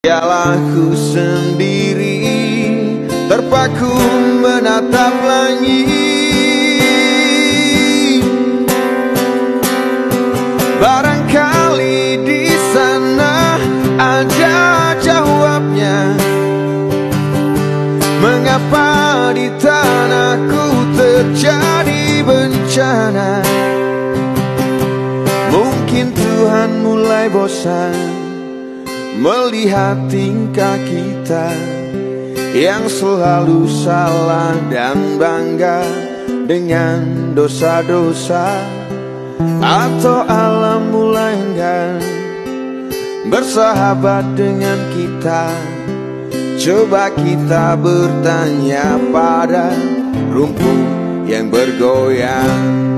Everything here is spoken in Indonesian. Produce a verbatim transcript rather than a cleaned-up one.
Dialah ku sendiri terpaku menatap langit. Barangkali di sana ada jawabnya. Mengapa di tanahku terjadi bencana? Mungkin Tuhan mulai bosan melihat tingkah kita yang selalu salah dan bangga dengan dosa-dosa. Atau alam mulai enggan bersahabat dengan kita. Coba kita bertanya pada rumput yang bergoyang.